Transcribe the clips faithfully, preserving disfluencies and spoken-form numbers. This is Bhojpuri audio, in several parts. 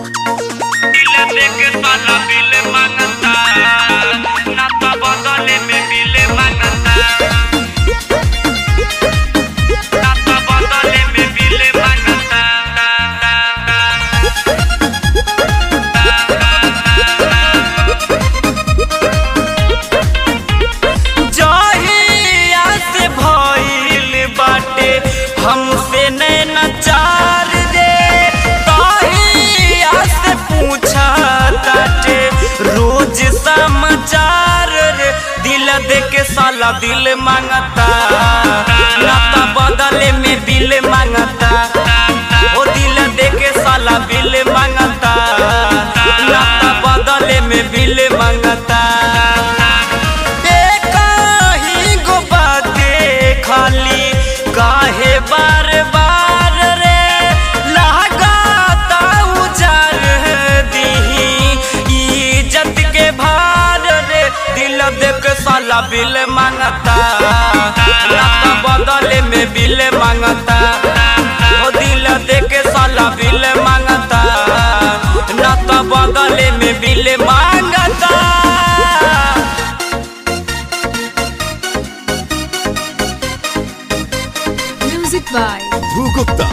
देके साला बिल मांगता, नाता बदले में बिल मांगता, नाता बदले में बिल मांगता। जहिया से भइल बाटे हमसे नैना चार रे, तहिया से पूछा ताटे रोज समाचार रे। दिल देके साला दिल मांगता, नाता बदले में बिल मांगता। ओ दिल देके साला बिल मांगता, नाता बदले में बिल मांगता। खाली काहे बार बार रे लगाता उजार दीही इज्जत के भार रे। दिल देके साला बिल मांगता, नाता बदले में बिल मांगता। ओ दिल देके साला बिल मांगता, नाता बदले में बिल मांगता। Music by Dhruv Gupta.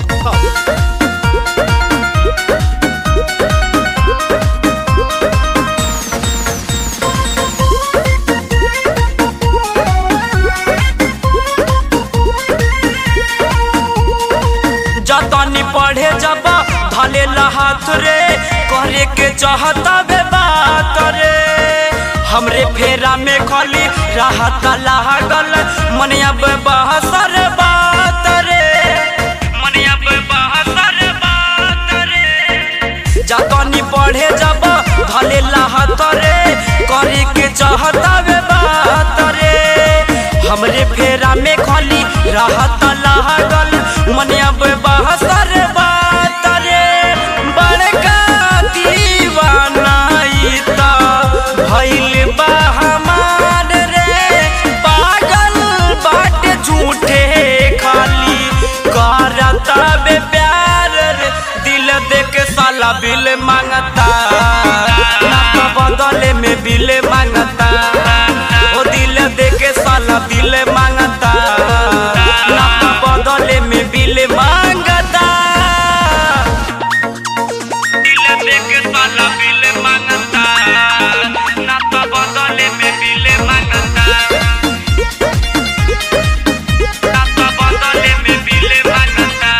जतनी पढ़े जब धले हाथ रे, करे के चाहता बे बात रे। हमरे फेरा में खाली राहत लागल, मन अब बहसर बात रे, मन अब बहसर बात रे। जतनी पढ़े जब धले हाथ रे, करे के चाहता बे बात रे। हमरे फेरा में खाली राहत लागल, मन अब बहसर बात रे। बड़का दीवाना ई त भइल बा हमार रे, पागल बाटे झूठे खाली करता बे प्यार रे। दिल देके साला बिल मांगता, नाता बदले में बिल मांगता। ओ दिल देके साला बिल मांगता, नाता बदले में बिल मांगता। दिल देके साला बिल मांगता, नाता बदले में बिल मांगता, नाता बदले में बिल मांगता।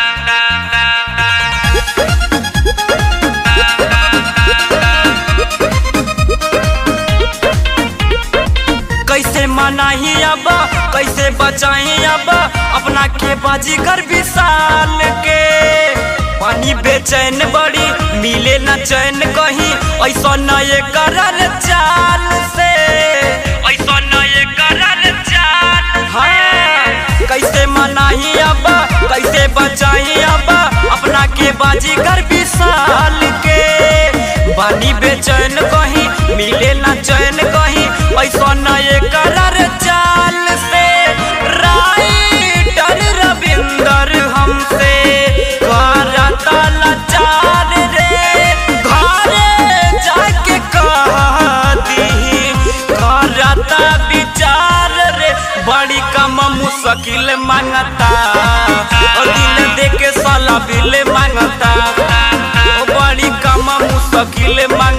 कैसे मनाही अब, कैसे बचाही अब अपना के बाजीगर विशाल के। पानी बेचैन बड़ी मिले न चैन कहीं, ऐसा न ये करल चाल से, ऐसा न ये करल चाल। हाँ कैसे मनाही अब, कैसे बचाही अब अपना के बाजीगर विशाल के। पानी बेचैन कहीं मिले न चैन कहीं, ऐसा न ये करल चाल से। राइटर रविंदर हमसे करता लाचार रे, घरे जाके कह दीही करता विचार रे। बड़ी कम मुश्किल मांगता, और दिल देके साला बिल मांगता। बड़ी कम मुश्किल मांगता।